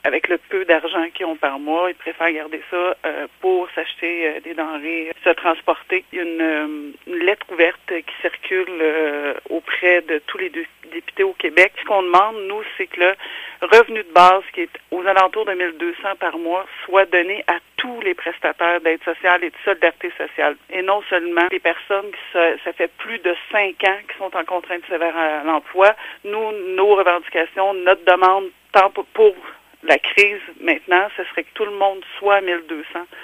avec le peu d'argent qu'ils ont par mois, ils préfèrent garder ça pour s'acheter des denrées, se transporter. Il y a une lettre ouverte qui circule auprès de tous les députés au Québec. Ce qu'on demande, nous, c'est que le revenu de base, qui est aux alentours de 1 200 par mois, soit donné à tous les prestataires d'aide sociale et de solidarité sociale. Et non seulement les personnes qui ça fait plus de 5 ans qui sont en contrainte sévère à l'emploi. Nous, nos revendications, notre demande, tant pour la crise maintenant, ce serait que tout le monde soit à 1 200